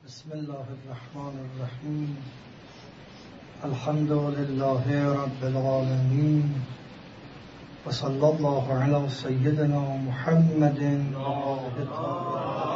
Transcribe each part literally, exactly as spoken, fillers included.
بسم الله الرحمن الرحیم. الحمد لله رب العالمین و صلی الله علی سیدنا محمد و آله الطاهرین.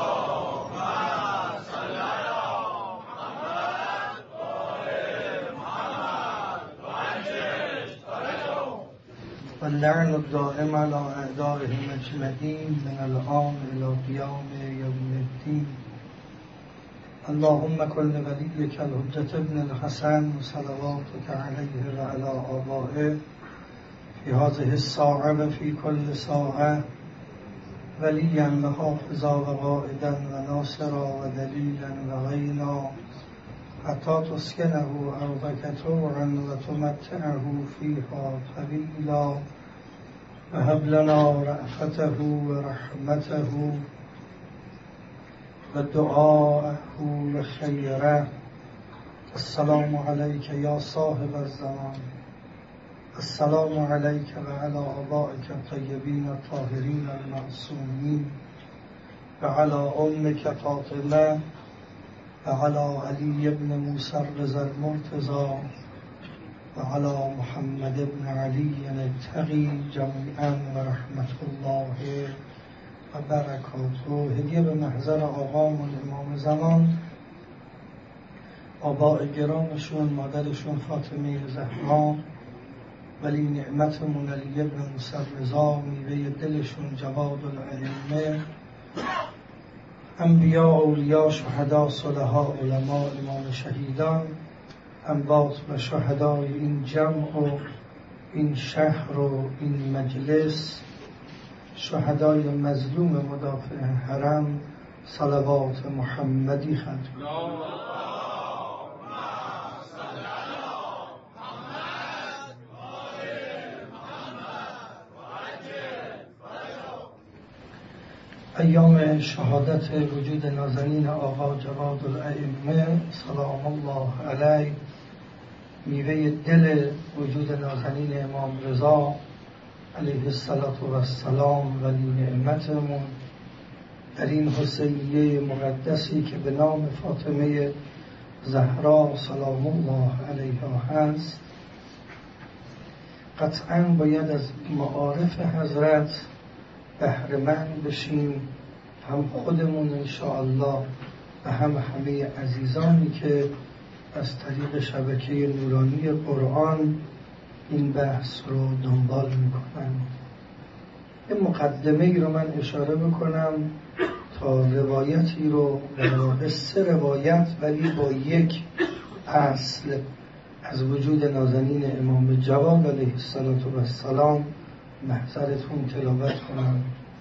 واللعن الدائم على أعدائهم أجمعين من الآن إلى قيام يوم الدين. اللهم كن لوليك الحجة ابن الحسن صلواتك عليه وعلى آبائه في هذه الساعة وفي كل ساعة وليا وحافظا وقائدا وناصرا ودليلا وعينا حتى تسكنه أرضك طوعا وتمتعه فيها طويلا وهب لنا رأفته ورحمته ودعاءه وخيره. السلام عليك يا صاحب الزمان. السلام عليك وعلى آبائك الطيبين الطاهرين المعصومين وعلى أمك فاطمة وعلى علي بن موسى الرضا المرتضى وعلى محمد بن علي التقي جميعا ورحمة الله و برکاته. هدیه به محضر آقامون امام زمان، آباء گرامشون، مادرشون فاطمه زهرا، ولی نعمتمون علی ابن موسی الرضا، میوه دلشون جواد الائمه، انبیاء، اولیا، شهدا، صلحاء، علما، امام شهیدان، انباط و شهدای این جمع و این شهر و این مجلس، شهدای مظلوم مدافع حرم، صلوات محمدی ختم. ایام شهادت وجود نازنین آقا جواد الائمه سلام الله علیه، میوه دل وجود نازنین امام رضا علیه السلام ولی نعمتمون در این حسینیه مقدسی که به نام فاطمه زهرا سلام الله علیها هست، قطعا باید از معارف حضرت بهره‌مند بشیم، هم خودمون انشاءالله و هم همه عزیزانی که از طریق شبکه نورانی قرآن این بحث رو دنبال میکنن. این مقدمه ای رو من اشاره بکنم تا روایتی رو، در واقع سه روایت ولی با یک اصل از وجود نازنین امام جواد علیه السلام محضرتون تلاوت کنم.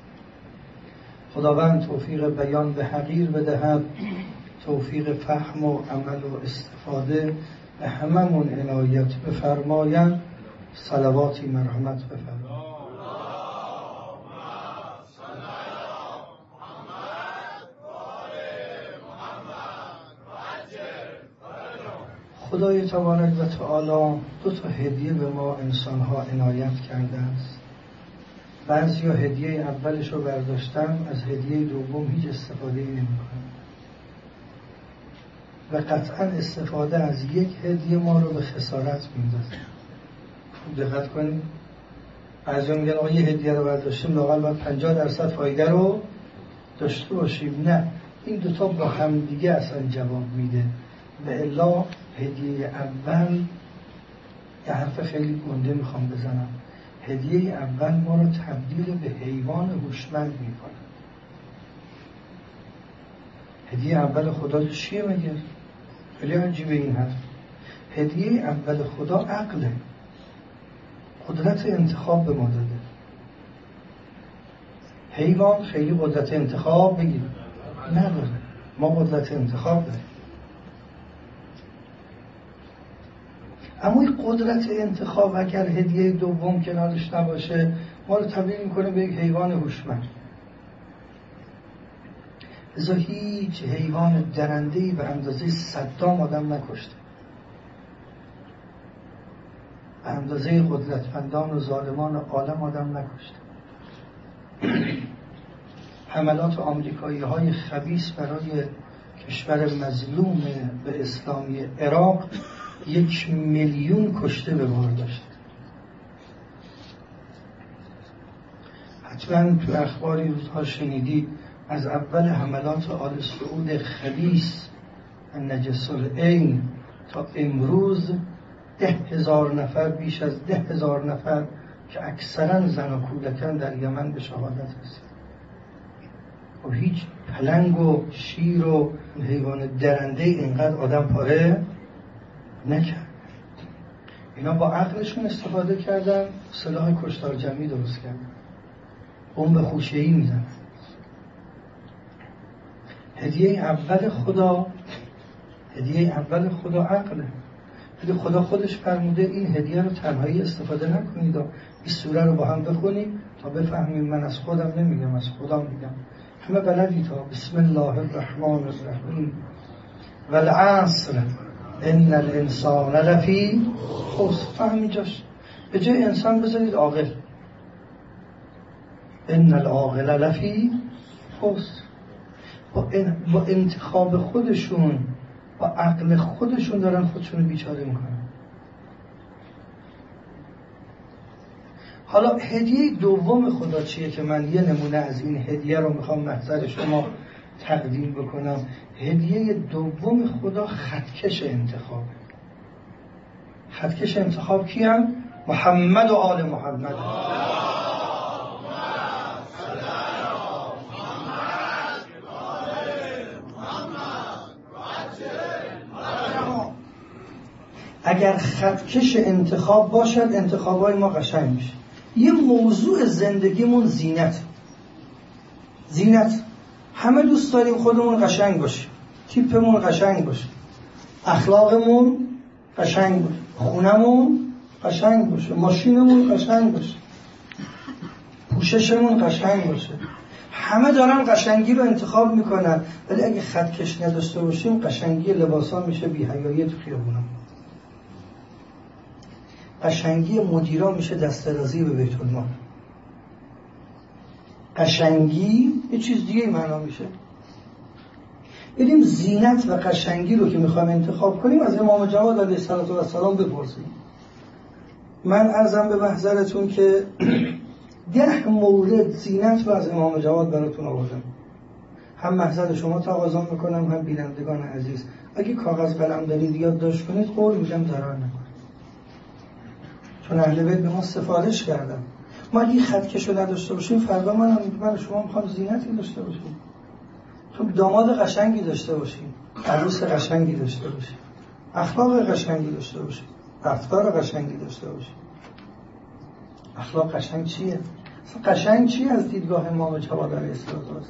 خداوند توفیق بیان به حقیر بدهد، توفیق فهم و عمل و استفاده به هممون عنایت بفرماید. صلواتی مرحمت بفرماید. خدای تبارک و تعالی دو تا هدیه به ما انسان‌ها عنایت کرده است. بعضیا هدیه اولش رو برداشتن، از هدیه دوم هیچ استفاده ای نمی کنن و قطعا استفاده از یک هدیه ما رو به خسارت میندازه. دقت کنید، بعضیا میگن آقا یه هدیه رو برداشتیم لااقل باید پنجاه درصد فایده رو داشته باشیم. نه، این دوتا با هم دیگه اصلا جواب میده. و الا هدیه اول، یه حرف خیلی گنده میخوام بزنم، هدیه اول ما رو تبدیل به حیوان هوشمند میکنه. هدیه اول خدا چیه مگه؟ خیلی عجیبه این حرف. هدیه اول خدا عقله، قدرت انتخاب به ما داده. حیوان خیلی قدرت انتخاب بگیر نداره، ما قدرت انتخاب داریم. اما این قدرت انتخاب اگر هدیه دوم کنارش نباشه، ما رو تبدیل میکنه به یک حیوان هوشمند. ازا هیچ حیوان درنده‌ای به اندازه صدام آدم نکشته، به اندازه قدرتمندان و ظالمان عالم آدم نکشته. حملات آمریکایی های خبیث برای کشور مظلوم به اسلامی عراق یک میلیون کشته به بار داشت. حتما تو اخباری روزها شنیدی از اول حملات آل سعود خبیث النجس العین تا امروز ده هزار نفر، بیش از ده هزار نفر که اکثرا زن و کودکان در یمن به شهادت رسید. و هیچ پلنگ و شیر و حیوان درنده اینقدر آدم پاره نکرد. اینا با عقلشون استفاده کردن، سلاح کشتار جمعی درست کردن، بمب خوشه‌ای میزنن. هدیه اول خدا هدیه اول خدا عقله. ولی خدا خودش فرموده این هدیه رو تنهایی استفاده نکنید، این سوره رو با هم بخونید تا بفهمیم من از خودم نمیگم، از خدا میگم. همه بلدی تا بسم الله الرحمن الرحیم والعصر ان الانسان لفی خسر. فهمیدش به جای انسان بذارید عاقل، ان العاقل لفی خسر. با, با انتخاب خودشون، با عقل خودشون دارن خودشون بیچاره میکنن. حالا هدیه دوم خدا چیه که من یه نمونه از این هدیه رو میخوام محضر شما تقدیم بکنم. هدیه دوم خدا خطکش انتخاب. خطکش انتخاب کیم؟ محمد و آل محمد. اگر خطکش انتخاب باشد انتخابای ما قشنگ میشه. یه موضوع زندگیمون زینت زینت همه دوست داریم خودمون قشنگ باشه، تیپمون قشنگ باشه، اخلاقمون قشنگ باشه، خونمون قشنگ باشه، ماشینمون قشنگ باشه، پوششمون قشنگ باشه. همه دارن قشنگی رو انتخاب میکنن، ولی اگه خطکش نداشته باشیم قشنگی لباسا میشه بی‌حیایی تو خیابونا، قشنگی مدیرا میشه دسترازی به بیت المال، قشنگی یه چیز دیگه معنا میشه. بریم زینت و قشنگی رو که میخوایم انتخاب کنیم از امام جواد علیه السلام بپرسیم. من عرضم به محضرتون که ده مورد زینت رو از امام جواد براتون آوردم. هم محضر شما تقاضا میکنم، هم بینندگان عزیز اگه کاغذ قلم دارید یادداشت کنید، قول میدم ضرر نکنید، چون اهل بیت به ما سفارش کردن. ما اگه خطکش رو نداشته باشیم فردا من من شما میخوام زینتی داشته باشیم، تو داماد قشنگی داشته باشیم، عروس قشنگی داشته باشیم، اخلاق قشنگی داشته باشیم، رفتار قشنگی داشته باشیم. اخلاق قشنگ چیه؟ قشنگ چیه از دیدگاه امام جواد علیه السلام؟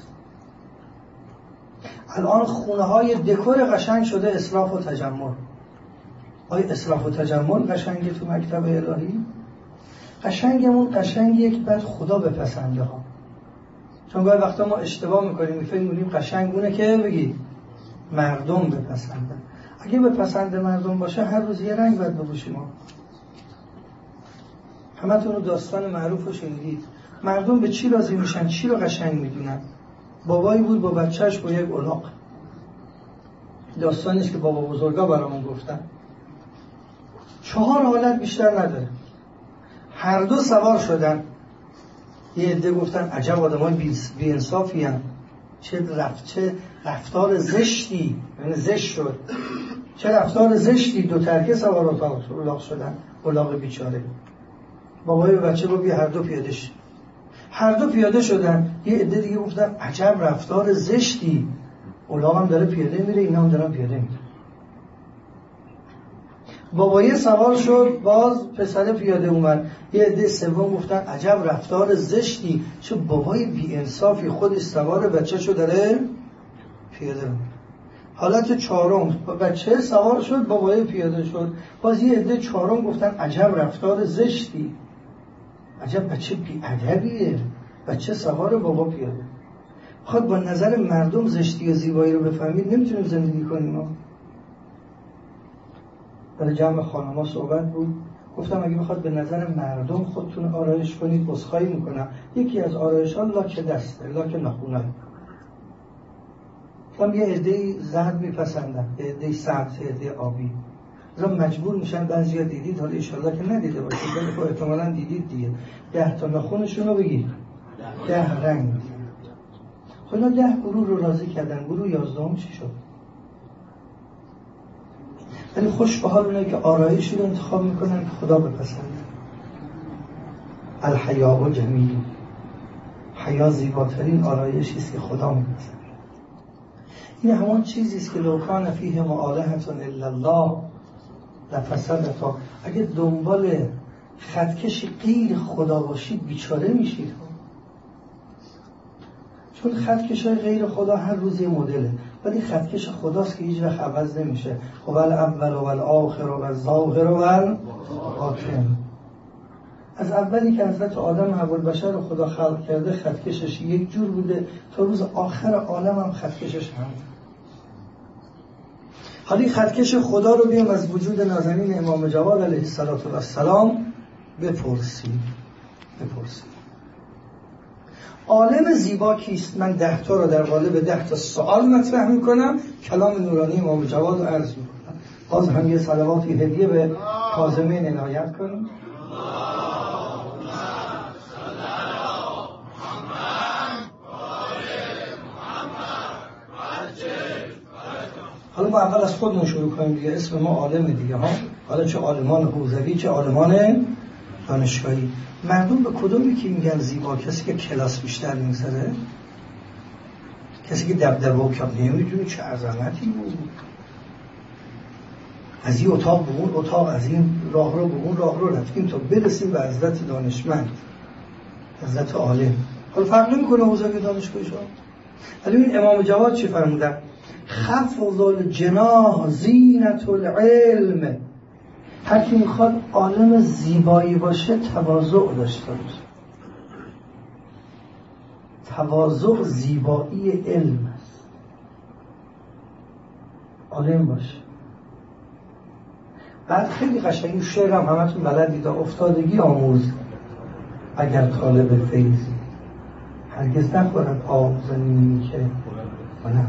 الان خونه های دکور قشنگ شده اسراف و تجمل. آیا اسراف و تجمل قشنگه تو مکتب الهی؟ قشنگمون قشنگیه که بعد خدا بپسنده ها. چون گاهی وقتا ما اشتباه میکنیم، میفهمیم میگیم قشنگ اونه که بگی مردم بپسندن. اگه بپسنده مردم باشه هر روز یه رنگ باید بپوشیم ما. همتون رو داستان معروف رو شنیدید. مردم به چی راضی میشن؟ چی رو قشنگ میدونن؟ بابایی بود با بچهش با یک الاغ. داستانیست که بابا بزرگا برامون گفتن. چهار حالت بیشتر نداره. هر دو سوار شدن. یه عده گفتن عجب آدمای بی انصافی ان، چه رفت چه رفتار زشتی، یعنی زشت شد، چه رفتار زشتی. دو ترکه سوار الاغ شدن، الاغ بیچاره. بابای بچه رو بیا هر دو پیاده شد. هر دو پیاده شدن. یه عده دیگه گفتن عجب رفتار زشتی، الاغ هم داره پیاده میره، اینا هم دارن پیاده میره. بابایی سوار شد، باز پسر پیاده اومد. یه عده سوم گفتن عجب رفتار زشتی، چه بابای بی انصافی، خودش سوار بچه‌شو داره پیاده میره. حالت چهارم، بچه سوار شد، بابای پیاده شد، باز یه عده چهارم گفتن عجب رفتار زشتی، عجب بچه بی ادبیه، بچه سوار بابا پیاده. خود با نظر مردم زشتی و زیبایی رو بفهمید نمیتونیم زندگی کنیم. ما برای جمع خانم‌ها صحبت بود، گفتم اگه بخواد به نظر مردم خودتون آرایش کنید عذرخواهی میکنم، یکی از آرایش ها لاک دسته، لاک ناخونای. هم یه عده‌ای زرد میپسندن، یه عده‌ای سبز، یه عده آبی. مثلا مجبور میشن بعضیا دیدید، حالا ایشالله که ندیده باشید ولی خب احتمالاً دیدید دیگه، ده تا ناخنشون رو بگید ده رنگ. خدا ده گروه رو راضی کردن، گروه یازدهم چی شد؟ ولی خوش به حال اونه که آرایشی رو انتخاب میکنن که خدا بپسنده. الحیاء جمیل، حیا زیباترین آرایشی است که خدا میپسنده. این همان چیزی است که لو کان فیهم آلهة الا الله لفسدتا. اگه دنبال خطکش غیر خدا باشید بیچاره میشید، چون خطکش غیر خدا هر روز یه مدله، ولی خطکش خداست که هیچ وقت عوض نمیشه. هو الاول و الاخر و الظاهر و الباطن. از اولی که حضرت آدم حول بشر رو خدا خلق کرده خطکشش یک جور بوده، تا روز آخر عالم هم خطکشش هم. حالی خطکش خدا رو بیام از وجود نازنین امام جواد علیه السلام بپرسیم. بپرسیم عالم زیبا کیست؟ من ده تا رو در قالب ده تا سوال مطرح میکنم، کلام نورانی امام جواد رو عرض میکنم. باز هم یه صلواتی هدیه به کاظمین عنایت کنیم. حالا ما اول از خودمون شروع کنیم دیگه، اسم ما عالم دیگه ها، حالا چه عالمان حوزوی چه عالمان دانشگاهی. مردم به کدومی که میگن زیبا؟ کسی که کلاس بیشتر میگذره، کسی که دبدبه و کم نمیدونه چه عظمتی بود، از این اتاق به اون اتاق، از این راه رو به اون راه رو رفتیم تا برسیم به حضرت دانشمند، حضرت عالم. حالا فرق نمیکنه حوزوی دانشگاهی شما. ولی این امام جواد چی فرمودن؟ خفض الجناح زینت العلم. هر کی میخواد عالم زیبایی باشه تواضع داشته باشه. تواضع زیبایی علم است. عالم باشه. بعد خیلی قشنگ شعر هم همتون بلدید، افتادگی آموز اگر طالب فیضی، هرگز نخورد آب زمینی که منم.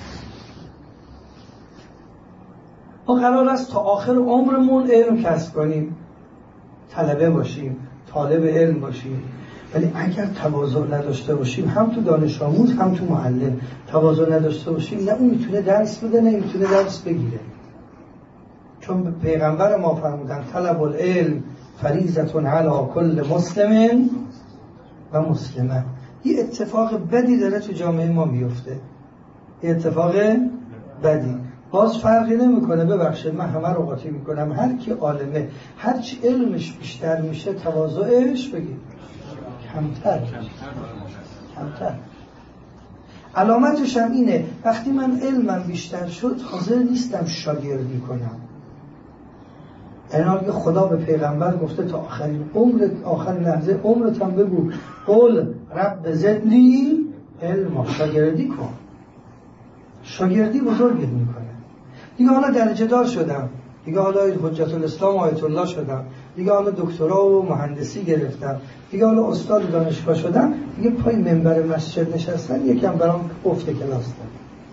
ما قرار است تا آخر عمرمون علم کسب کنیم، طلبه باشیم، طالب علم باشیم، ولی اگر تواضع نداشته باشیم، هم تو دانش آموز هم تو معلم تواضع نداشته باشیم، نه اون میتونه درس بده نه میتونه درس بگیره. چون پیغمبر ما فرمودن طلب العلم فریضة علی کل مسلم و مسلمه. یه اتفاق بدی داره تو جامعه ما میفته، یه اتفاق بدی. باز فرقی نمیکنه، ببخشید من همه رو قاطی میکنم، هر کی عالمه هر چی علمش بیشتر میشه تواضعش بگید کمتر کمتر. علامتش هم اینه وقتی من علمم بیشتر شد حاضر نیستم شاگردی کنم. اینال که خدا به پیغمبر گفته تا آخرین عمر، آخرین لحظه عمرت هم بگو قل رب زدنی علم، شاگردی کن. شاگردی بزرگت میکنه. دیگه حالا درجه دار شدم، دیگه حالا حجت الاسلام آیت الله شدم، دیگه حالا دکترا و مهندسی گرفتم، دیگه حالا استاد دانشگاه شدم، دیگه پای منبر مسجد نشستن یکم برام افت کلاس داد.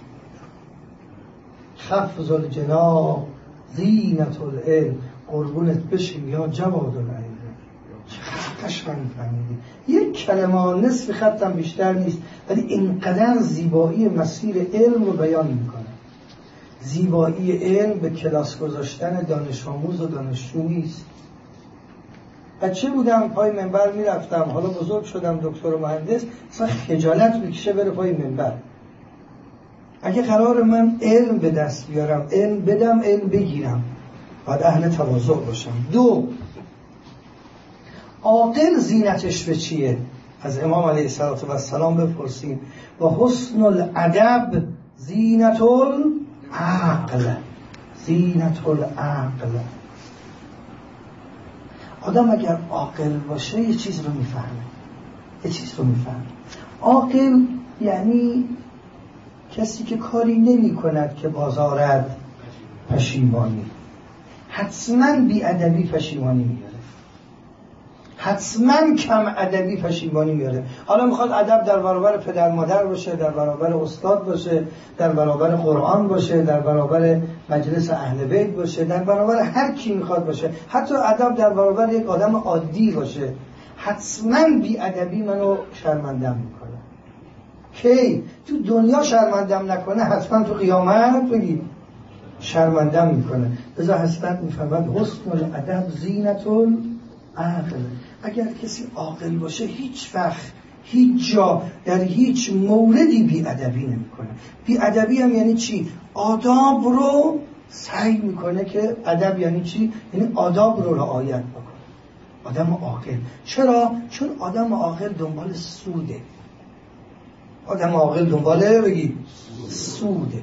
خفض الجناح زینت العلم. قربونت بشیم یا جواد العلم. چقدر قشنگ فهمیدی. یک کلمه نصف خطم بیشتر نیست، ولی اینقدر زیبایی مسیر علم رو بیان میکنه. زیبایی علم به کلاس گذاشتن دانش آموز و دانشجو نیست. بچه بودم پای منبر میرفتم، حالا بزرگ شدم دکتر و مهندس، اصلا خجالت میکشه بره پای منبر. اگه قرار من علم به دست بیارم، علم بدم، علم بگیرم، باید اهل تواضع باشم. دو، عاقل زینتش به چیه؟ از امام علیه السلام بپرسیم. و حسن الادب زینت العقل. زینت العقل. آدم اگر عاقل باشه یه چیز رو میفهمه، یه چیز رو میفهمه. عاقل یعنی کسی که کاری نمی کند که بازارد پشیمانی. حتما بی ادبی پشیمانی میاره. حتما کم ادبی پشیمانی میاره. حالا میخواد ادب در برابر پدر مادر باشه، در برابر استاد باشه، در برابر قرآن باشه، در برابر مجلس اهل بیت باشه، در برابر هر کی میخواد باشه، حتی ادب در برابر یک آدم عادی باشه، حتما بی ادبی منو شرمندم میکنه. کی تو دنیا شرمندم نکنه، حتما تو قیامت بگید شرمندم میکنه. لذا حسنت میفهمد حسن الادب زینت العقل. اگر کسی عاقل باشه هیچ وقت هیچ جا در هیچ موردی بی ادبی نمیکنه. بی ادبی هم یعنی چی؟ آداب رو سعی میکنه که ادب یعنی چی؟ یعنی آداب رو رعایت بکنه. آدم عاقل. چرا؟ چون آدم عاقل دنبال سوده. آدم عاقل دنباله بگی سوده.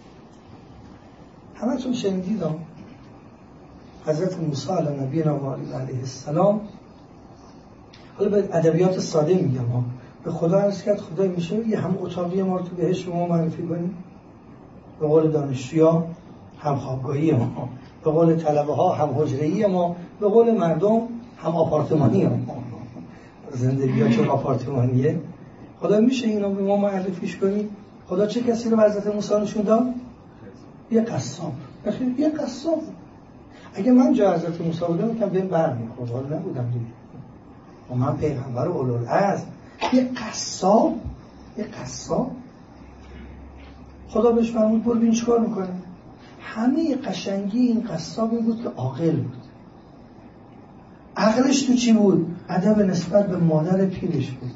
همه تون شنیدیدم حضرت موسی علیه نبینا علیه السلام، حالا به ادبیات ساده میگم ها، به خدا عرض کرد خدای میشه یه هم اتاقی ما رو تو بهشت ما معرفی کنیم؟ به قول دانشجویا هم خوابگاهی ما، به قول طلبه ها هم حجره‌ای ما، به قول مردم هم آپارتمانی ما. زندگی ها چون آپارتمانیه. خدا میشه اینو به ما معرفیش کنیم؟ خدا چه کسی رو به حضرت موسی نشون داد؟ یه قصاب. یه قصاب. اگه من جا حضرت موسی بودم میگم بهم برمیخورد، حالا نبودم دیگه. و من پیغمبر اولوالعزم. یه قصاب، یه قصاب. خدا بهش فرمود برو ببین چیکار میکنه. همه قشنگی این قصاب این بود که عاقل بود. عقلش تو چی بود؟ ادب نسبت به مادر پیرش بود.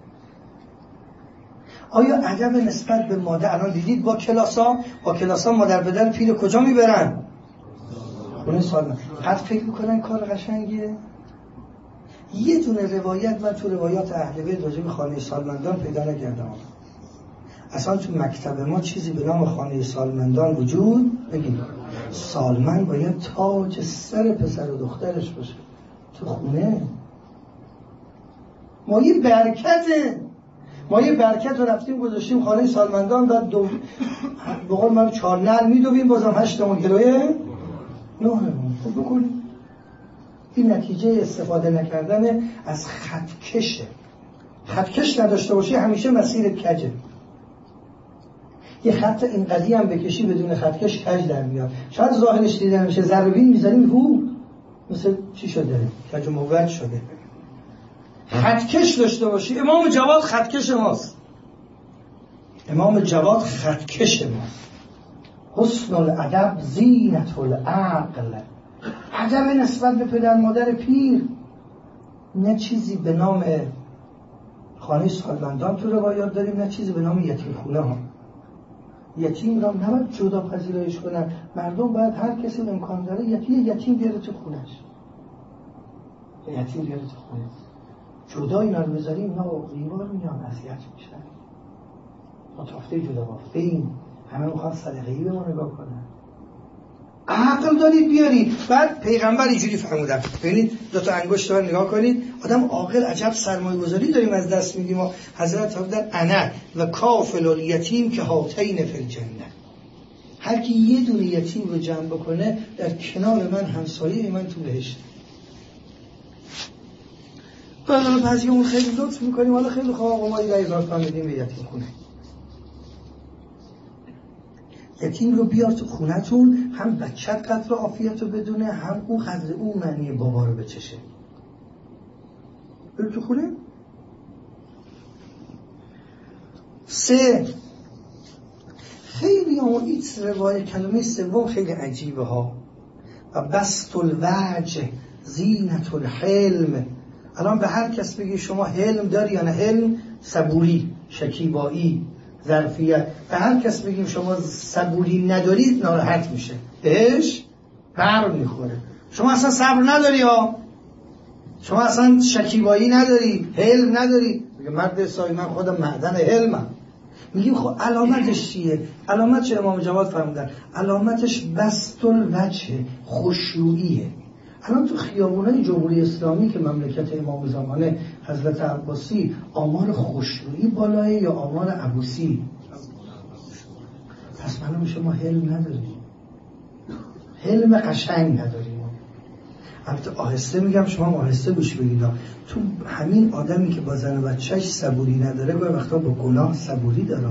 آیا ادب نسبت به مادر، الان دیدید با کلاسا با کلاسا مادر پدر پیر کجا میبرن؟ خونه سالمندان. قد فکر میکنن این کار قشنگیه؟ یه دونه روایت من تو روایات اهل بیت راجع به خانه سالمندان پیدا نکردم. اصلا تو مکتب ما چیزی به نام خانه سالمندان وجود بگید. سالمند باید تاج سر پسر و دخترش باشه تو خونه. ما یه برکته، ما یه برکت رو رفتیم گذاشتیم خانه سالمندان، بعد دو بقول ما چهار نل میدویم بازم هشتمون گلویه نهمون. خب بکنیم. این نتیجه استفاده نکردن از خطکشه. خطکش نداشته باشی همیشه مسیر کجه. یه خط اینقدی هم بکشی بدون خطکش کج در میاد. شاید ظاهرش دیده نمیشه، ذره‌بین میزنیم هو مثل چی شده؟ کج و موج شده. خطکش داشته باشی. امام جواد خطکش ماست. امام جواد خطکش ماست. حسن الادب زینت العقل. ادب نسبت به پدر مادر پیر. نه چیزی به نام خانه سالمندان تو روایات داریم، نه چیزی به نام یتیم خونه ها. یتیم را نباید جدا پذیرایش کنن. مردم باید هر کسی امکان داره یتیم یتیم بیاره تو خونش. یتیم بیاره تو خونه. جدا اینا رو بذاریم اینا دیوار میان اذیت میشن. ما تافته جدا بافته ایم. همه میخوان صدقه‌ای به ما نگاه کنن. عقل دارید بیارید. بعد پیغمبر اینجوری فرمودن. ببینید دو تا انگشت رو نگاه کنید. آدم عاقل عجب سرمایه‌گذاری داریم از دست میدیم. و حضرت فرمودن انا و کافل الیتیم که هاتین فی الجنه. هر کی یه دونه یتیم رو جمع بکنه در کنار من همسایه من تو بهشت. حالا بعضیمون خیلی لطف میکنیم، حالا خیلی خواه آقا ما یه هزار تومان بدیم به یتیم خونه. یتیم رو بیار تو خونتون، هم بچت قدر عافیت رو بدونه، هم او قدر او معنی بابا رو بچشه. برو تو خونه. سه، خیلی هم این روایت کلمه سوم خیلی عجیبه ها. و بسط الوجه زینت الحلم. الان به هر کس بگی شما حلم داری یا نه حلم، صبوری، شکیبایی، ظرفیت، به هر کس بگیم شما صبوری ندارید ناراحت میشه، بهش بر میخوره. شما اصلا صبر نداری ها، شما اصلا شکیبایی نداری، حلم نداری. میگه مرد سای من خودم معدن حلمم. میگیم خب علامتش چیه؟ علامت چه؟ امام جواد فرمودن علامتش بسط الوجه، خشوعیه. الان تو خیابونای جمهوری اسلامی که مملکت امام زمانه حضرت عباسی، آمار خشوعی بالاه یا آمار عبوسی؟ پس معلومه شما حلم نداریم، حلم قشنگ نداریم. البته آهسته میگم، شما آهسته گوش بدید. تو همین آدمی که با زن و بچه‌ش صبوری نداره گاهی وقتا با گناه صبوری داره.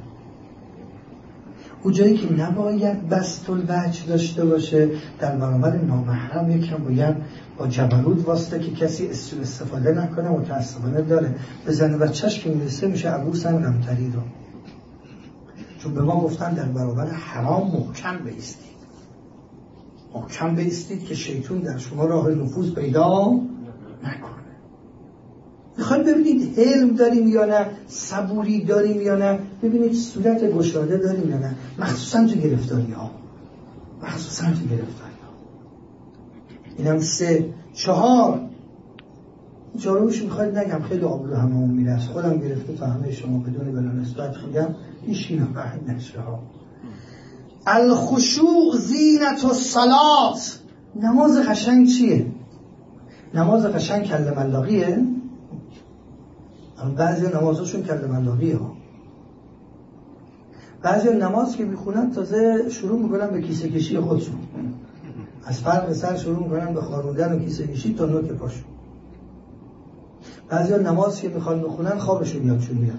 اون جایی که نباید بسط الوجه داشته باشه در برابر نامحرم یکم باید با جبروت واسطه که کسی سوء استفاده نکنه. متاسفانه داره به زن و بچه‌ش که میرسه میشه عبوس هم غمتری رو. چون به ما گفتن در برابر حرام محکم بایستید، محکم بایستید که شیطان در شما راه نفوذ پیدا نکنه. میخواید ببینید حلم داریم یا نه، صبوری داریم یا نه، ببینید صورت گشاده داریم یا نه، مخصوصا تو گرفتاری ها، مخصوصا تو گرفتاری ها. اینم سه. چهار، جالبش میخواید نگم خیلی آبرو هممون میرسه، خودم گرفته تا همه شما بدون بلا نسبت خودم ایشی نفهد نشه ها. الخشوع زینت الصلاة. نماز قشنگ چیه؟ نماز قشنگ کلم اللهیه؟ بعضی نمازشون کلم اللهیه ها. بعضی نماز که میخونن تازه شروع میکنن به کیسه کشی خودشون، از فرق سر شروع میکنن به خاروندن و کیسه کشی تا نوک پاشون. بعضی نماز که میخوان بخونن خوابشون یادشون میاد.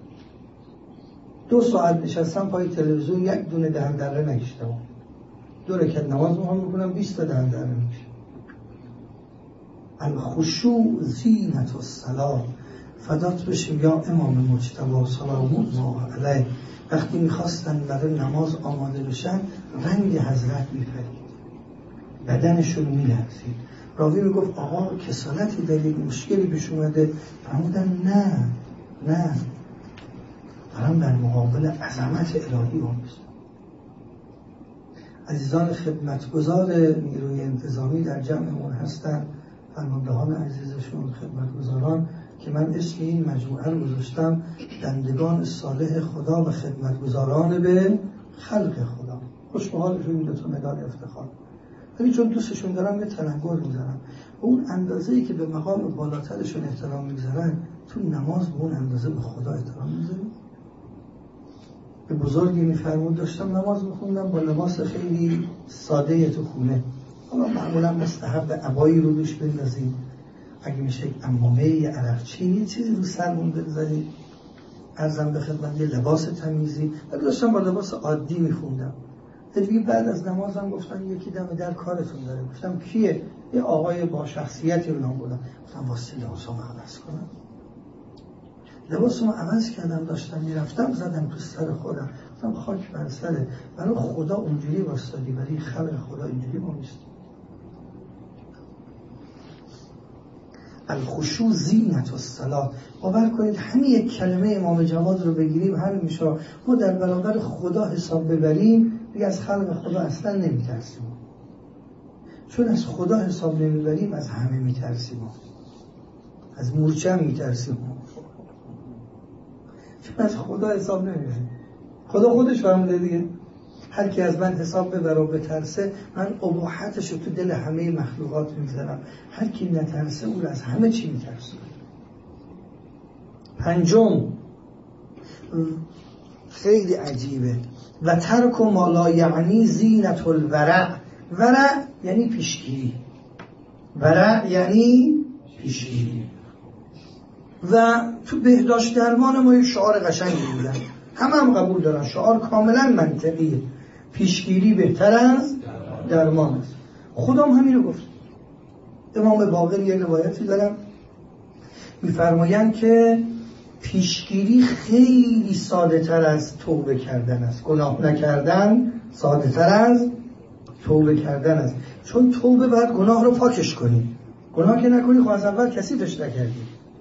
دو ساعت نشستم پای تلویزیون یک دونه دهن دره نکشتم. دو رکعت نماز میخوام بخونم بیست تا دهن دره میکشم. الخشوع زینت الصلاة. فدات بشیم یا امام مجتبی سلام الله علیه وقتی میخواستن برای نماز آماده بشن رنگ حضرت میپرید، بدنشون میلرزید. راوی میگفت آقا کسالتی دارید، مشکلی پیش اومده؟ فرمودن نه نه، دارم در مقابل عظمت الهی آموزم. عزیزان خدمتگزار نیروی انتظامی در جمعمون هستن، فرماندهان عزیزشون، خدمتگزاران که من اسم این مجموعه رو گذاشتم بندگان صالح خدا و خدمتگزاران به خلق خدا. خوشحالشون این دو تا مدال افتخار، ولی چون دوستشون دارم یه تلنگر میذارم. اون اندازه‌ای که به مقام بالاترشون احترام میذارن تو نماز به اون اندازه به خدا احترام میذارن. به بزرگی میفرمود داشتم نماز میخوندم با لباس خیلی ساده تو خونه، حالا معمولا مستحب عبایی رو دوش بندازید، اگه میشه عمامه یه عرقچی یه چیزی رو سرمون بذارید، عرضم به خدمت یه لباس تمیزی. ولی داشتم با لباس عادی میخوندم. دیگه بعد از نمازم گفتن یکی دم در کارتون داره. گفتم کیه؟ یه آقای با شخصیتی رو نام بردم. گفتم واسه لباسم عوض کنم. لباسم عوض کردم، داشتم میرفتم زدم تو سر خودم، گفتم خاک بر سره، برای خدا اونجوری واسطادی، برای خلق خدا اینجوری ما نیستیم. الخشوع زینت الصلاة. باور کنید همین یک کلمه امام جواد رو بگیریم همین میشه. ما در برابر خدا حساب ببریم دیگه از خلق خدا اصلا نمیترسیم، چون از خدا حساب نمیبریم از همه میترسیم، از مورچه هم میترسیم، چون از خدا حساب نمیبریم. خدا خودش فرموده دیگه هر کی از من حساب ببره و بترسه من اباحتش رو تو دل همه مخلوقات میذارم، هر کی نترسه اون از همه چی میترسه. پنجم خیلی عجیبه، و ترک ما لا یعنی زینت الورع. ورع یعنی پیشگیری، ورع یعنی پیشگیری. و تو بهداشت درمان ما یه شعار قشنگی بودن، همه هم قبول دارن، شعار کاملا منطقیه، پیشگیری بهتر از درمان است. خودم همین رو گفت. امام باقر یه روایتی دارم میفرمایند که پیشگیری خیلی ساده تر از توبه کردن است، گناه نکردن ساده تر از توبه کردن است، چون توبه باید گناه رو پاکش کنی، گناه که نکنی خب از اول کثیفش نکردی.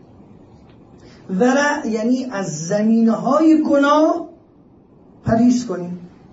ورع یعنی از زمینه‌های گناه پرهیز کنی.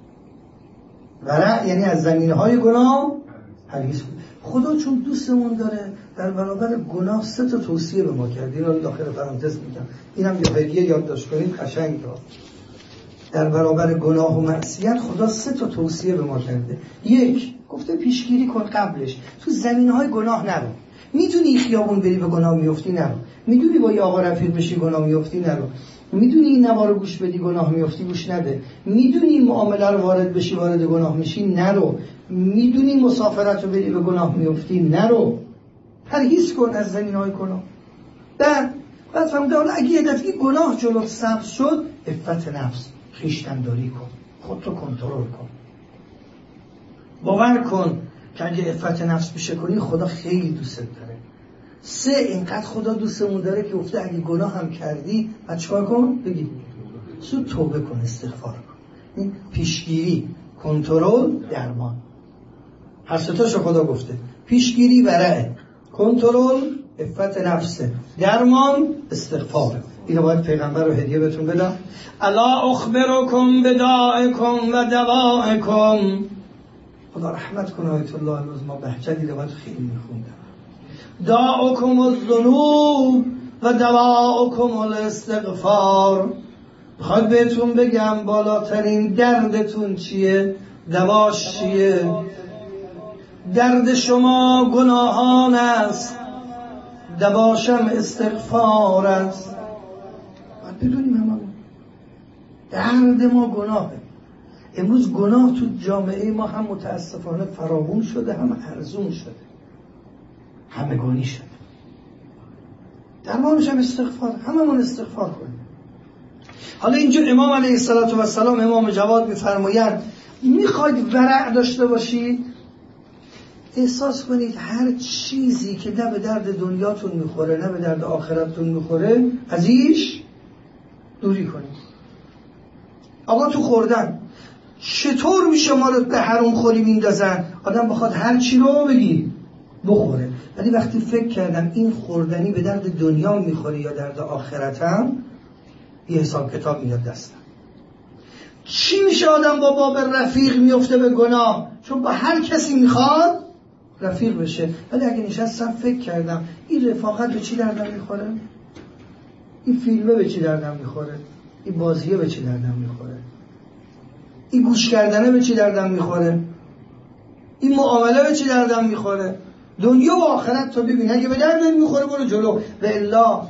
ورع یعنی از زمینه‌های گناه پرهیز کنی. خدا چون دوستمون داره در برابر گناه سه تا توصیه به ما کرد. این رو داخل پرانتز میگم، اینم یه هدیه یادداشت کنید قشنگ داد. در برابر گناه و معصیت خدا سه تا توصیه به ما کرده. یک، گفته پیشگیری کن قبلش، تو زمینه‌های گناه نرو. میدونی خیابون بری به گناه میفتی نرو، میدونی با یه آقا رفیق بشی گناه میفتی نرو، میدونی این نوا رو گوش بدی گناه میفتی، گوش نده. میدونی این معامله رو وارد بشی وارد گناه میشی، نرو. میدونی مسافرت رو بری به گناه میفتی، نرو. پرهیز کن از زمینه‌های گناه. بعد بعد فهمیدم حالا اگه یه دفعه گناه جلوت سبز شد، عفت نفس، خویشتن‌داری کن، خودت رو کنترل کن. باور کن که اگه عفت نفس پیشه کنی خدا خیلی دوست داره. سه، اینقدر خدا دوستمون داره که گفته اگه گناه هم کردی بعد چیکار کن؟ بگی زود توبه کن، استغفار کن. این پیشگیری، کنترل، درمان. هر سه تاشو خدا گفته. پیشگیری ورعه، کنترل عفت نفسه، درمان استغفار. اینو باید پیغمبر رو هدیه بهتون بدم. الا اخبرکم بدائکم و دوائکم. خدا رحمت کنه آیت الله العظما بهجتی رو باید خیلی میخوندم. داؤکم الذنوب و دواؤکم الاستغفار. میخواد بهتون بگم بالاترین دردتون چیه، دواش چیه. درد شما گناهان است، دواشم استغفار است. باید بدونیم همه درد ما گناهه. امروز گناه تو جامعه ما هم متاسفانه فراوون شده، هم ارزون شده، همگانی شده. درمانش هم استغفار، هممون استغفار کنیم. حالا اینجا امام علیه السلام، امام جواد میفرمایند میخواید ورع داشته باشید، احساس کنید هر چیزی که نه به درد دنیاتون میخوره نه به درد آخرتتون میخوره ازیش دوری کنید. آقا تو خوردن چطور میشه ما رو به حرام خوری میندازن؟ آدم بخواد هر چی رو بگی بخوره، ولی وقتی فکر کردم این خوردنی به درد دنیا میخوره یا درد آخرتم، یه حساب کتاب میاد دستم. چی میشه آدم با باب رفیق میفته به گناه؟ چون با هر کسی میخواد رفیق بشه. ولی اگه نشستم فکر کردم این رفاقت به چی دردم میخوره؟ این فیلمه به چی دردم میخوره؟ این بازیه به چی دردم میخوره؟ این گوش کردنه به چی دردم میخوره؟ این معامله به چی دردم میخوره؟ دنیا و آخرت تو ببین، اگه به دردم میخوره برو جلو. و الا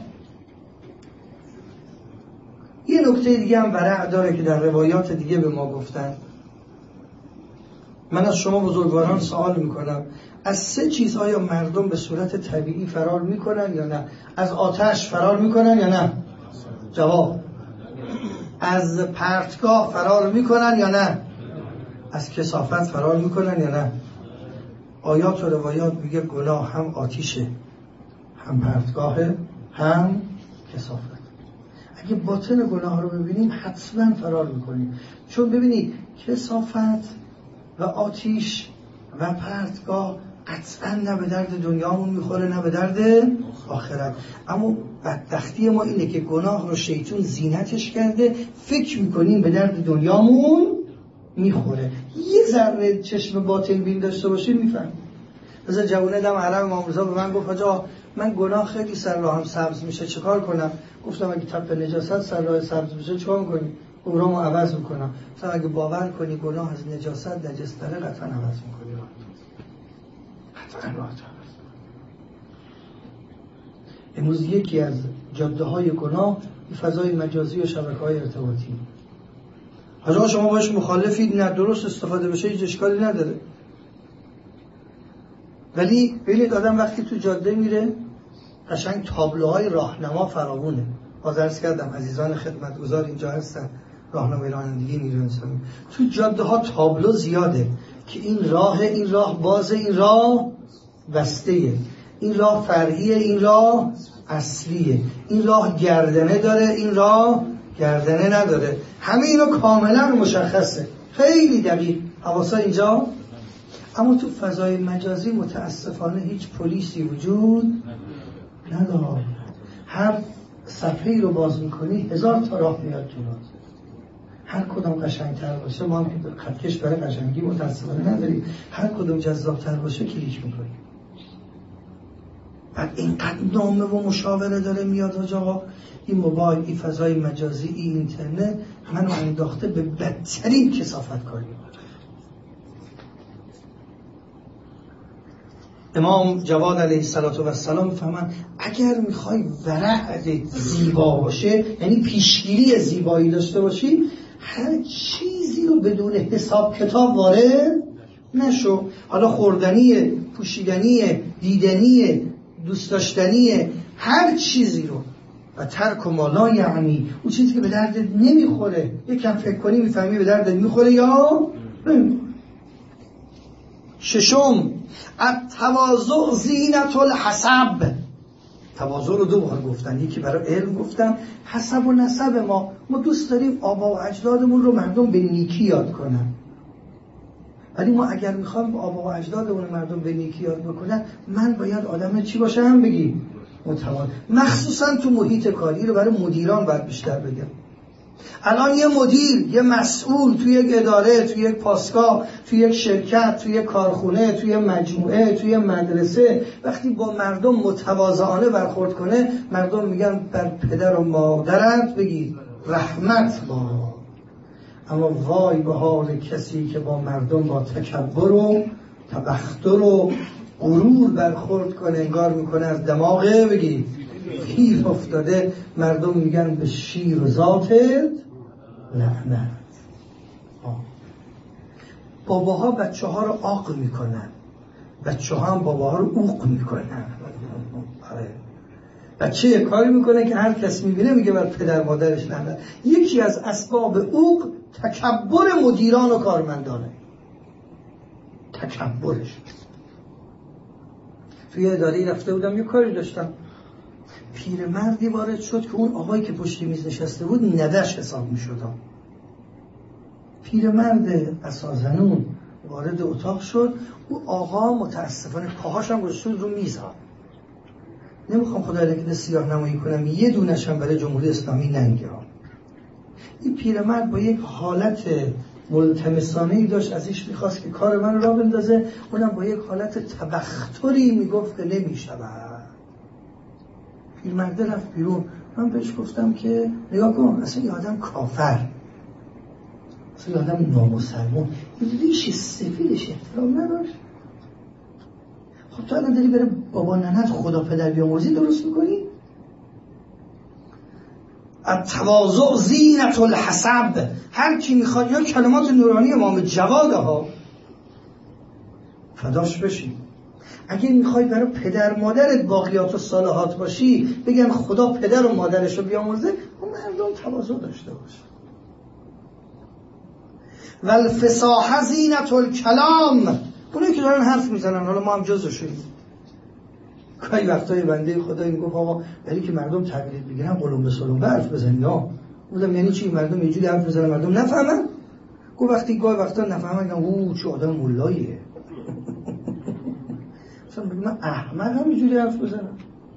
یه نکته دیگه هم ورع داره که در روایات دیگه به ما گفتن. من از شما بزرگواران سوال میکنم، از سه چیز آیا مردم به صورت طبیعی فرار میکنن یا نه؟ از آتش فرار میکنن یا نه؟ جواب. از پرتگاه فرار میکنن یا نه؟ از کثافت فرار میکنن یا نه؟ آیات و روایات میگه گناه هم آتیشه، هم پرتگاهه، هم کثافت. اگه باطن گناه رو ببینیم حتما فرار میکنیم. چون ببینید کثافت و آتیش و پرتگاه قطعا نه به درد دنیامون میخوره نه به درد آخرت. اما بدبختی ما اینه که گناه رو شیطان زینتش کرده، فکر میکنیم به درد دنیامون میخوره. یه ذره چشم باطن بین داشته باشید میفهمید. مثلا جوونه دم حرم امام رضا به من گفت آقا من گناه خیلی سر راهم سبز میشه چیکار کنم؟ گفتم اگه تپ نجاست سر راه سبز میشه چیکار میکنی؟ اورامو عوض میکنم. مثلا اگه باور کنی گناه از نجاست نجستره قطعا عوض میکنی. قطعا عوض. امروز یکی از جاده های گناه فضای مجازی و شبکه‌های ارتباطی. حالا شما باش مخالفید، نه درست استفاده بشه هیچ اشکالی نداره. ولی ببینید آدم وقتی تو جاده میره قشنگ تابلوهای راهنما فراوونه. عرض کردم عزیزان خدمتگزار اینجا هستن، راهنمای رانندگی میرسن. تو جاده ها تابلو زیاده که این راه، این راه بازه، این راه بسته‌ایه، این راه فرعیه، این راه اصلیه، این راه گردنه داره، این راه گردنه نداره. همه اینا کاملا مشخصه، خیلی دقیق حواسا اینجا. اما تو فضای مجازی متاسفانه هیچ پلیسی وجود نداره. هر صفحه‌ای رو باز میکنی هزار تا راه میاد جلوت، هر کدوم قشنگتر باشه. ما هم که خطکش برای قشنگی متاسفانه نداریم، هر کدوم جذابتر باشه کلیک میکنیم. بعد اینقدر نامه و مشاوره داره میاد آقا این موبایل، این فضای مجازی، این اینترنت منو انداخته به بدترین کثافت کاری. امام جواد علیه السلام میفهمن اگر میخوای ورع زیبا باشه، یعنی پیشگیری زیبایی داشته باشی، هر چیزی رو بدون حساب کتاب وارد نشو. حالا خوردنیه، پوشیدنیه، دیدنیه، دوست داشتنیه، هر چیزی رو. و ترک و مالا یعنی اون چیزی که به دردت نمیخوره، یکم فکر کنی میفهمی به دردت میخوره یا نمیخوره. ششم، التواضع زینت الحسب. تواضع رو دو بار گفتن، یکی برای علم گفتن، حسب و نسب ما ما دوست داریم آبا و اجدادمون رو مردم به نیکی یاد کنن، ولی ما اگر میخوام آبا و اجدادمون رو مردم به نیکی یاد بکنن، من باید آدم چی باشم؟ بگی متواضع. مخصوصا تو محیط کاری، رو برای مدیران باید بیشتر بگم. الان یه مدیر، یه مسئول توی یک اداره، توی یک پاسگاه، توی یک شرکت، توی یک کارخونه، توی مجموعه، توی مدرسه، وقتی با مردم متواضعانه برخورد کنه، مردم میگن بر پدر و مادرت بگی رحمت با. اما وای به حال کسی که با مردم با تکبر و تبختر و غرور برخورد کنه، انگار میکنه از دماغه بگی پیر افتاده. مردم میگن به شیر و ذاتت لعنت. باباها بچه ها رو عاق میکنن، بچه ها هم باباها رو عوق میکنن. بچه یه کاری میکنه که هر کس میبینه میگه بر پدر مادرش لعنت. یکی از اسباب عوق تکبر مدیران و کارمندانه، تکبرش. توی اداره رفته بودم، یه کاری داشتم، پیرمردی وارد شد که اون آقایی که پشت میز نشسته بود ندش حساب میشد. پیرمرد اسازنون وارد اتاق شد، او آقا متاسفانه پاهاش هم گذاشته رو میز ها. نمیخوام خدا لکنه سیاه نمایی کنم، یه دونش هم برای جمهوری اسلامی ننگرام. این پیرمرد با یک حالت ملتمسانه‌ای داشت ازش میخواست که کار من را بندازه، اونم با یک حالت تبختری میگفت که نمیشود. پیرمرد رفت بیرون. من بهش گفتم که نگاه کن، اصلا یه آدم کافر، اصلا یه آدم نامسلمون، ریش سفیدش احترام نداشت. خب تو الان داری بره بابا ننت خدا پدر بیامرزی درست میکنی؟ التواضع زینت الحسب. هر کی میخواد، یا کلمات نورانی امام جواد ها فداش بشی. اگه میخوای برای پدر مادرت باقیات و صالحات باشی، بگن خدا پدر و مادرش رو بیامرزه، اون مردم تواضع داشته باشه. والفصاحه زینت الکلام. اونایی که دارن حرف میزنن، حالا ما هم جزشیم. کاری وقتای بنده خدایی میگفت آقا ولی که مردم تقلید بگیرن قلم به سلم حرف بزنی ها. بودم یعنی چی؟ مردم یه جوری حرف بزنن مردم نفهمن؟ گفت وقتی گاهی وقتا نفهمن میگن اوه چه آدم مولاییه. مثلا من احمقم یه جوری حرف بزنم؟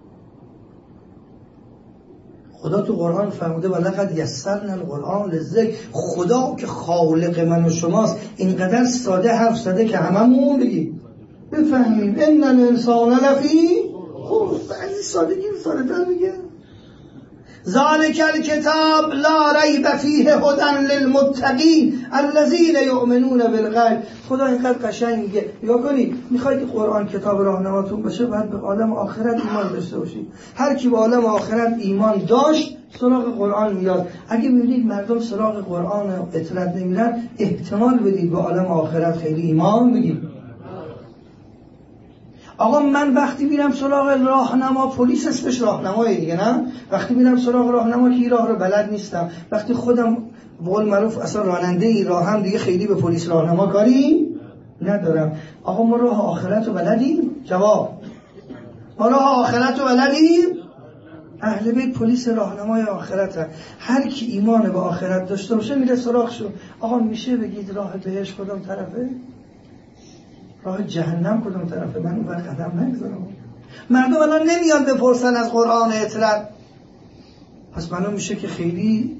خدا تو قرآن فرموده و لقد یسرنا القرآن للذکر. خدا که خالق من و شماست اینقدر ساده حرف زده که هممون بگی بفهمیم. ان الانسان لفی خسر. بعضی سادگی ساده تر میگه ذالک الکتاب لا ریب فیه هدی للمتقین الذین یؤمنون بالغیب. خدا اینقدر قشنگ میگه. یا کنید میخواید قرآن کتاب راهنماتون باشه، باید به عالم آخرت ایمان داشته باشید. هر کی به عالم آخرت ایمان داشت سراغ قرآن میاد. اگه میبینید مردم سراغ قرآن و اطلاع نمیرن، احتمال بدید به عالم آخرت خیلی ایمان بگید. آقا من وقتی میرم سراغ راهنما، پلیس اسمش راهنمای دیگه، نه؟ وقتی میرم سراغ راهنما که این راه رو بلد نیستم، وقتی خودم به قول معروف اصلا راننده ای راه هم دیگه خیلی به پلیس راهنما کاری ندارم. آقا ما راه آخرت رو بلدیم؟ جواب ما راه آخرت رو بلدیم؟ اهل بیت پلیس راهنمای آخرت هست. هر کی ایمان به آخرت داشته باشه میره سراغشو. آقا میشه بگید راه بهشت کدوم طرفه؟ راه جهنم کدوم طرفه؟ من اون بر قدم نگذارم. مردم الان نمیان بپرسن از قرآن اطلاع. پس معلوم میشه که خیلی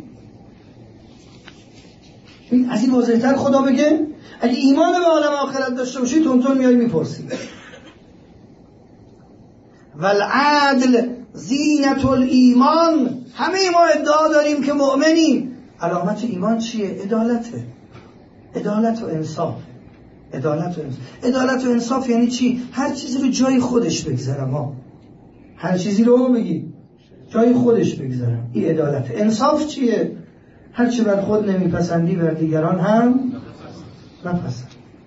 این از این واضح‌تر خدا بگه اگه ایمان به عالم آخرت داشته باشی تون تون میای میپرسی. والعدل زینت الایمان. همه ما ادعا داریم که مؤمنیم. علامت ایمان چیه؟ عدالته، عدالت و انصاف. عدالت و انصاف. عدالت و انصاف یعنی چی؟ هر چیزی رو جای خودش بگذارم ها. هر چیزی رو بگی جای خودش بگذارم، این عدالت. انصاف چیه؟ هر چی بر خود نمیپسندی بر دیگران هم نپسند.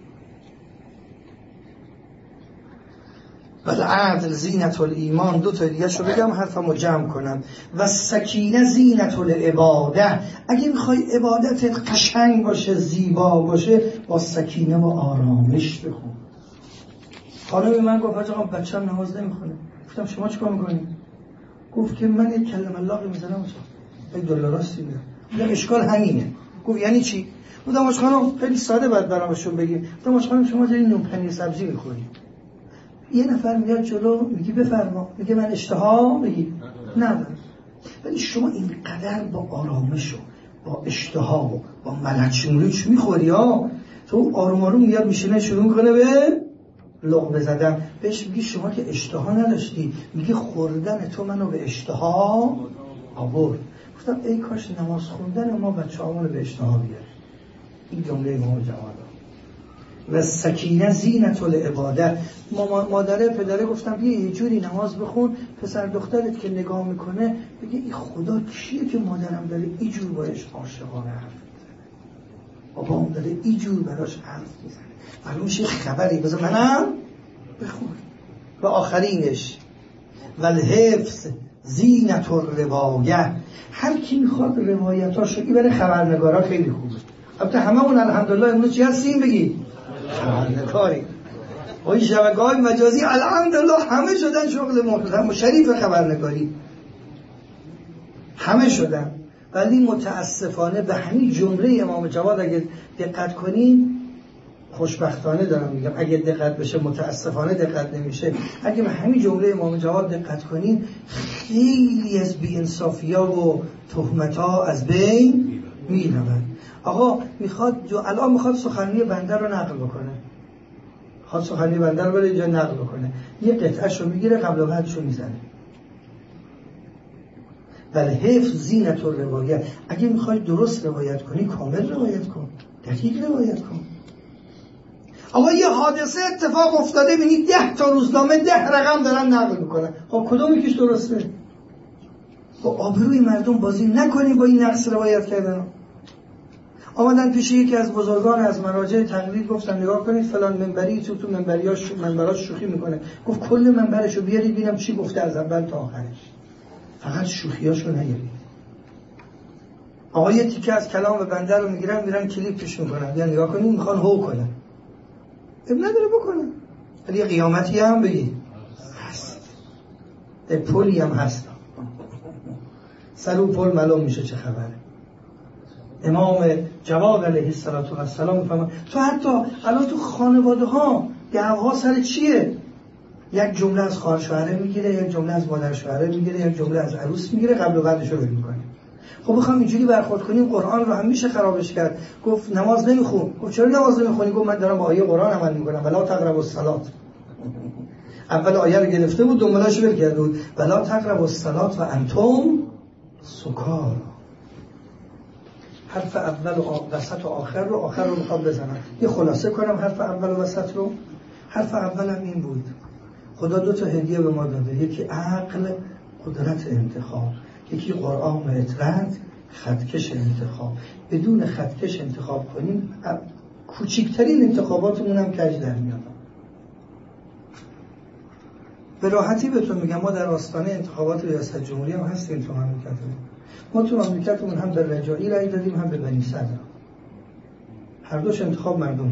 و العدل زینت الایمان. دو تا دیگه شو بگم حرفمو جمع کنم. و سکینه زینت العباده. اگه میخوای عبادت قشنگ باشه، زیبا باشه، با سکینه و آرامش بخون. خانم من گفت آقا بچه‌م نماز نمیخونه. گفتم شما چیکار میکنید؟ گفت که من یک کلمه الله میزنم چه یک دلار راستی میدم. میگم اشکال همینه. گفت یعنی چی؟ گفتم آش خانم خیلی ساده باید برامشون بگیم. گفتم آش خانم شما دارین نون پنیر سبزی میخورید، یه نفر میاد جلو میگی بفرما، میگه من اشتها میگی ندارم، ولی شما اینقدر با آرامش و با اشتها و با ملچ میخوری ها، تو آروم آروم میاد میشینه شروع میکنه به لقمه زدن، بهش میگی شما که اشتها نداشتی، میگه خوردن تو منو به اشتها آورد. گفتم ای کاش نماز خوندن ما بچه‌هامونو به اشتها بیاره. این جمله امام جواد. و سکینه زینت العباده. مادره پدره گفتم بیا یه جوری نماز بخون، پسر دخترت که نگاه میکنه بگه این خدا کیه که مادرم داره اینجور باش عاشقانه حرف میزنه، بابام داره اینجور براش حرف میزنه، معلوم میشه خبری، بذار منم بخون. و آخرینش و الحفظ زینت الروایه. هر کی میخواد روایتاشو، این برای خبرنگارا خیلی خوبه. البته هممون الحمدلله امروز چی هستیم بگی؟ خبرنگاری. و این شبکه‌های مجازی الحمدلله همه شدن شغل محترم و شریف خبرنگاری، همه شدن. ولی متاسفانه به همین جمله امام جواد اگه دقت کنین، خوشبختانه دارم میگم، اگه دقت بشه، متاسفانه دقت نمیشه، اگه به همین جمله امام جواد دقت کنین خیلی از بی‌انصافی‌ها و تهمت‌ها از بین میرن. آقا میخواد جو الان میخواد سخنرانی بنده رو نقل بکنه، میخواد سخنرانی بنده رو بره اینجا نقل بکنه، یه قطعه‌شو رو میگیره قبل و بعدشو میزنه. بله حفظ زینت الروایه. اگه میخوای درست روایت کنی کامل روایت کن، دقیق روایت کن. آقا یه حادثه اتفاق افتاده، ببینید ده تا روزنامه ده رقم دارن نقل میکنن، خب کدوم یکیش درسته؟ با آبروی مردم بازی نکنیم با این نقص روایت کردن. آمدن پیش یکی از بزرگان از مراجع تقلید، گفتن نگاه کنید فلان منبری تو تو منبریاش منبراش شوخی میکنه. گفت کل منبرشو بیارید ببینم چی گفته از اول تا آخرش، فقط شوخیاشو نیارید. آقا یه تیکه از کلام بنده رو میگیرن میرن کلیپش میکنن، بیا نگاه کنید میخوان هو کنن، اب نداره بکنن، ولی قیامتی هم بگی هست، در پلی هم هست، سر اون پل معلوم میشه چه خبره. امام جواد علیه السلام میفهمه تو حتی الان تو خانواده ها دعوا سر چیه؟ یک جمله از خواهر شوهره میگیره، یک جمله از مادر شوهره میگیره، یک جمله از عروس میگیره، قبل و بعدش رو میکنه. خب بخوام اینجوری برخورد کنیم قرآن رو هم میشه خرابش کرد. گفت نماز نمیخون، گفت چرا نماز نمیخونی؟ گفت من دارم با آیه قرآن عمل میکنم، ولا تقربوا الصلاة. اول آیه رو گرفته بود، دنبالش ول کرده بود، ولا تقربوا الصلاة و انتم سکارا. حرف اول و وسط و آخر رو آخر رو میخوام بزنم، یه خلاصه کنم حرف اول و وسط رو. حرف اولم این بود، خدا دو تا هدیه به ما داده، یکی عقل، قدرت انتخاب، یکی قرآن و اطرد، خطکش انتخاب. بدون خطکش انتخاب کنیم کوچکترین انتخاباتمون هم کج در میاد. به راحتی بهتون میگم ما در آستانه انتخابات ریاست جمهوری هم هستیم تو مملکتمون. ما تو مملکتمون هم به رجایی رای دادیم هم به بنی صدر، هر دوش انتخاب مردم.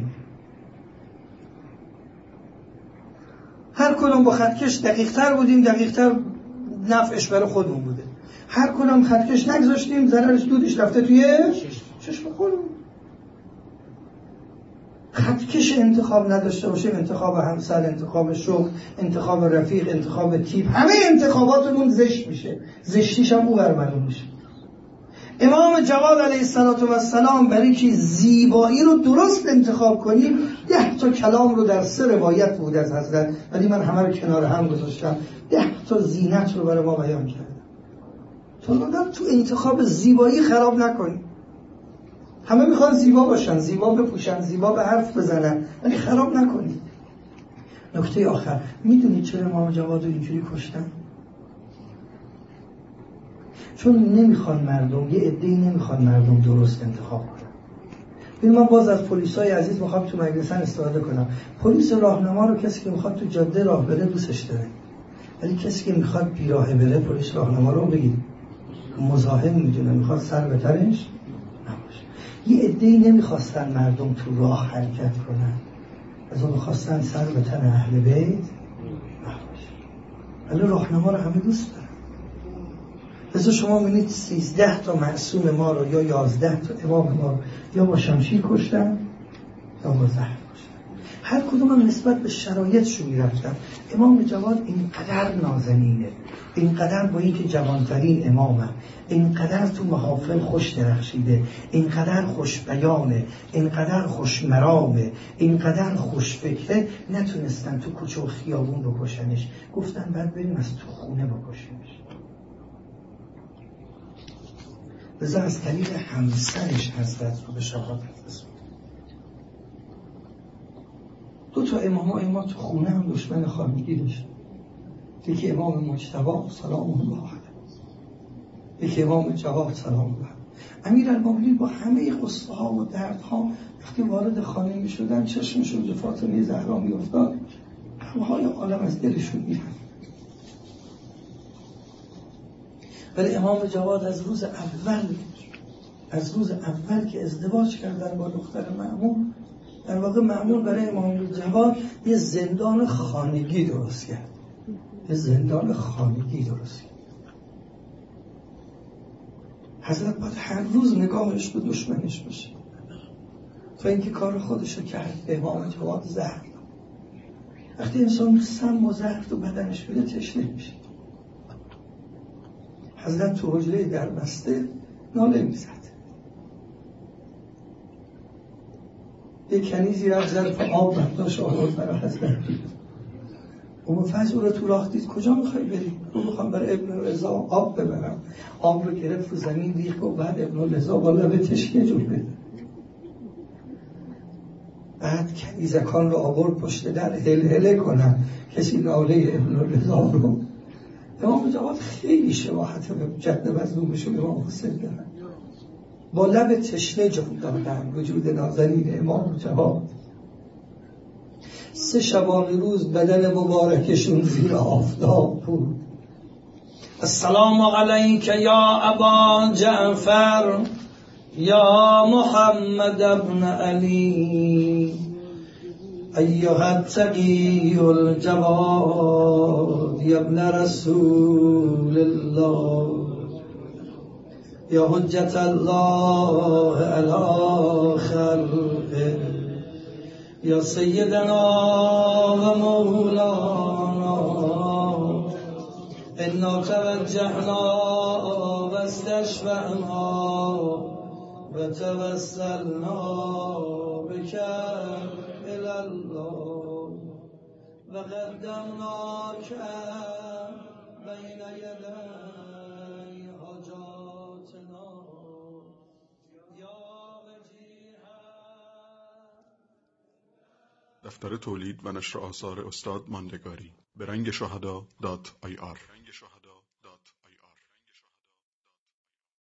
هر کدوم با خطکش دقیق تر بودیم، دقیق تر نفعش برای خودمون بوده. هر کدوم خطکش نگذاشتیم ضررش دودش رفته توی چشم خودمون. خطکش انتخاب نداشته باشیم، انتخاب همسر، انتخاب شغل، انتخاب رفیق، انتخاب تیپ، همه انتخاباتمون زشت میشه، زشتیش هم او برمالون میشه. امام جواد علیه السلام برای که زیبایی رو درست انتخاب کنیم ده تا کلام رو در سه روایت بود از حضرت، ولی من همه رو کنار هم گذاشتم، ده تا زینت رو برای ما بیان کردم. تو لازم تو انتخاب زیبایی خراب نکنیم. همه میخوان زیبا باشن، زیبا بپوشن، زیبا به حرف بزنن، ولی خراب نکنید. نکته آخر، میدونید چرا امام جواد رو اینجوری کشتن؟ چون نمیخوان مردم، یه عده‌ای نمیخوان مردم درست انتخاب کنن. ببین من باز از پلیسای عزیز میخوام تو مجلسن استفاده کنم. پلیس راهنما رو کسی که میخواد تو جاده راه بره دوستش داره، ولی کسی که میخواد بیراه بره پلیس راهنما رو بگید مزاحم میدونه، میخواد سر به ترش نباشه. یه عده‌ای نمیخواستن مردم تو راه حرکت کنن، از اون میخواستن سر به تن اهل بیت نباشه. ولی راهنما رو همه دوست دارن. لذا شما می‌بینید سیزده تا معصوم ما رو یا یازده تا امام ما رو یا با شمشیر کشتن یا با زهر کشتن. هر کدوم هم نسبت به شرایطشون میرفتن. امام جواد اینقدر نازنینه، اینقدر با اینکه جوانترین امامه، اینقدر تو محافل خوش درخشیده، اینقدر خوش بیانه، اینقدر خوش مرامه، اینقدر خوش فکره، نتونستن تو کوچه و خیابون بکشنش. گفتن بعد بریم از تو خونه بکشیمش. لذا از طریق همسرش حضرت رو به شهادت رسوند. دو تا امام ها امام تو خونه هم دشمن خانگی داشت. یکی امام مجتبی سلام الله علیه، یکی امام جواد سلام الله علیه. امیرالمومنین با همه قصه ها و دردها وقتی وارد خانه می شدن چشمشون به فاطمه زهرا می افتاد، غمهای عالم از دلشون می رفت. ولی امام جواد از روز اول از روز اول که ازدواج کردن با دختر مأمون، در واقع مأمون برای امام جواد یه زندان خانگی درست کرد. یه زندان خانگی درست کرد. حضرت باید هر روز نگاهش به دشمنش باشه تا اینکه کار خودشو کرد. به امام جواد زهر. وقتی انسان سم و زهر تو بدنش بده تشنه میشه. حضرت تو حجره در بسته ناله میزد. یک کنیزی رفت ظرف آب برداشت آورد برای حضرت. اون فضل رو تو راه دید. کجا میخوای بری؟ رو میخوام برای ابن رضا آب ببرم. آب رو گرفت رو زمین ریخت و بعد ابن رضا با لبه تشکیه جور بده. بعد کنیزکان رو آورد پشت در هل هله کنن کسی ناله ابن رضا رو. امام جواد خیلی شباهت به جد مظلومش و امام حسین دارن. با لب تشنه جان دادن وجود نازنین امام جواد. سه شبانه روز بدن مبارکشون زیر آفتاب بود. السلام علیک یا ابا جعفر یا محمد ابن علی ایها التقی الجواد یا ابن رسول الله یا حجت الله علی خلقه یا سیدنا و مولانا انا توجهنا و استشفعنا و توسلنا بک الی الله و قدمناک بین یدی حاجاتنا یا وجیها. دفتر تولید و نشر آثار استاد ماندگاری به رنگ شهدا دات آی آر